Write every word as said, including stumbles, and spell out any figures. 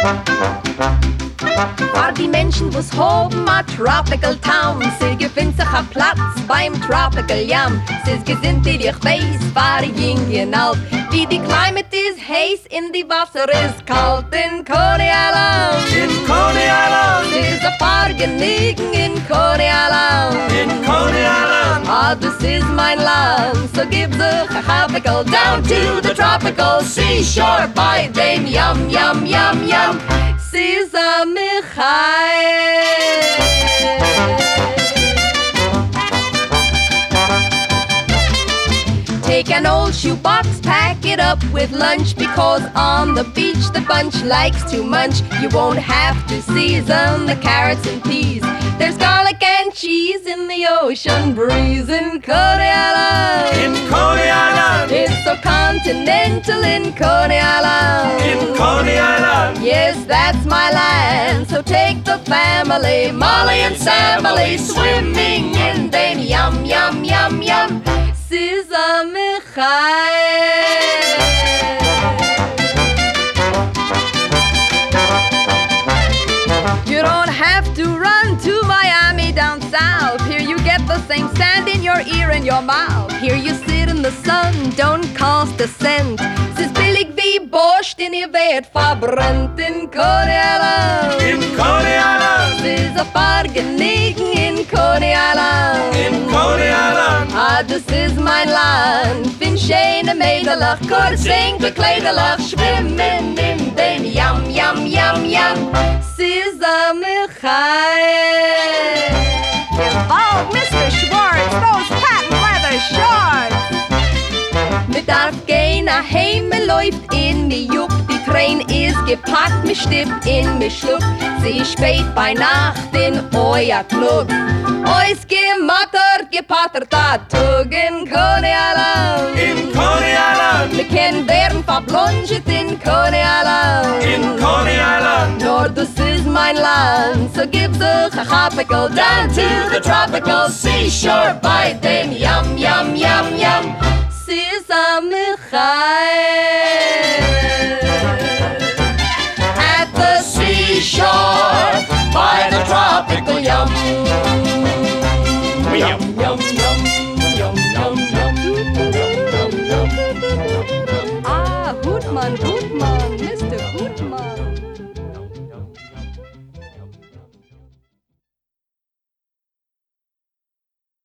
Für die Menschen, wo's hoben a tropical town, sie gefindt sich a Platz beim tropical yam. Sie's gesinnt die dich weiß, war jing und alt. Wie die climate is heiß, in die Wasser is kalt. In Coney Island, in Coney Island, sie's a paar geniegen in Coney Island. in Coney Island. Ah, this is mein Land, so give the tropical down to the tropical seashore by them yum yum yum yum. Sisa Michael. Take an old shoebox, pack it up with lunch, because on the beach the bunch likes to munch. You won't have to season the carrots and peas. There's garlic and cheese in the ocean breeze in Coney Island. In Coney Island, It's so continental in Coney Island. in Coney Island. Yes, that's my land. So take the family, Molly and Samily, swimming in them yum yum yum yum. Sisa Michael. You don't have to run to Miami down south. Here you get the same sand in your ear and your mouth. Here you sit in the sun, don't cost a cent. Es ist billig wie Borscht, den ihr Wert verbrennt in Coney Island. In Coney Island, Es ist ein paar Genicken in Coney Island. in Coney Island. Ah, das ist mein Land. Bin schöne Mädelach, kurz gekleidelach, schwimmen in den Yum, Yum, Yum, Yum. Sisa Michael. Oh, Mister Schwartz, those patent leather shorts! Mit darf gehen nach Heime, läuft in die Juck. Die Train ist gepackt, mich stippt in mich schluck. Sie ist spät bei Nacht in euer Club. Ois gemattert, gepattert, a Tug in Coney Island. In Coney Island, Wir kennen werden verblonget in Coney Island. in Coney Island. Nur das ist mein Land, so gib sich a tropical down to the tropical seashore by them yum yum yum yum. Sisa Michael.